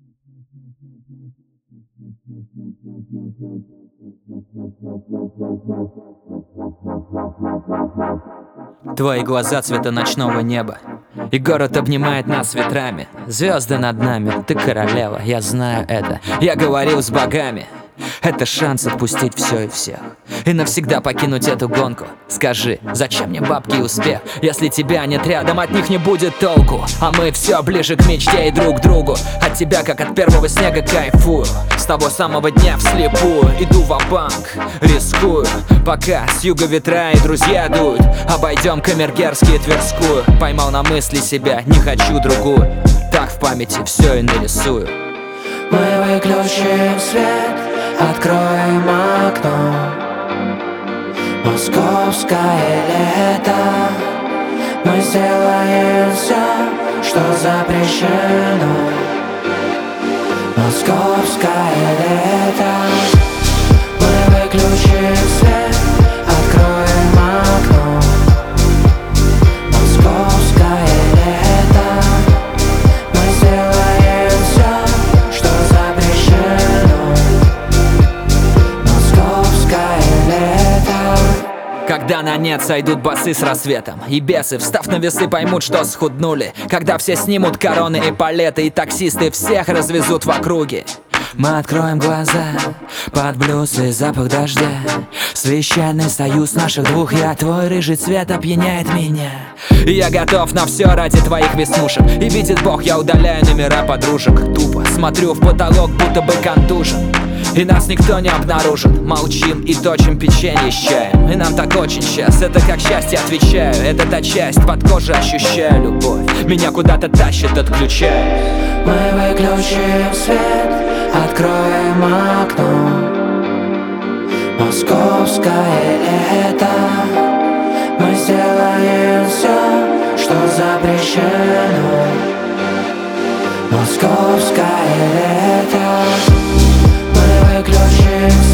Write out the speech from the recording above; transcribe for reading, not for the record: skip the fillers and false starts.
Твои глаза цвета ночного неба, и город обнимает нас ветрами. Звезды над нами, ты королева, я знаю это. Я говорил с богами. Это шанс отпустить все и всех и навсегда покинуть эту гонку. Скажи, зачем мне бабки и успех, если тебя нет рядом, от них не будет толку. А мы все ближе к мечте и друг к другу. От тебя, как от первого снега, кайфую. С того самого дня вслепую иду ва-банк, рискую. Пока с юга ветра и друзья дуют, обойдем Камергерский и Тверскую. Поймал на мысли себя, не хочу другую. Так в памяти все и нарисую. Мы выключим свет, откроем окно. Московское лето. Мы сделаем все, что запрещено. Московское лето. Мы выключим свет, откроем окно. Московское лето. Мы сделаем все, что запрещено. Московское лето. Когда на нет сойдут басы с рассветом, и бесы, встав на весы, поймут, что схуднули. Когда все снимут короны и палеты, и таксисты всех развезут в округе. Мы откроем глаза под блюз и запах дождя. Священный союз наших двух я. Твой рыжий цвет опьяняет меня. И я готов на все ради твоих веснушек. И видит Бог, я удаляю номера подружек. Тупо смотрю в потолок, будто бы контужен. И нас никто не обнаружит. Молчим и точим печенье с чаем. И нам так очень сейчас, это как счастье, отвечаю. Это та часть, под кожей ощущаю любовь. Меня куда-то тащит, отключает. Мы выключим свет, откроем окно. Московское лето. Мы сделаем все, что запрещено. Московское лето. Мы выключим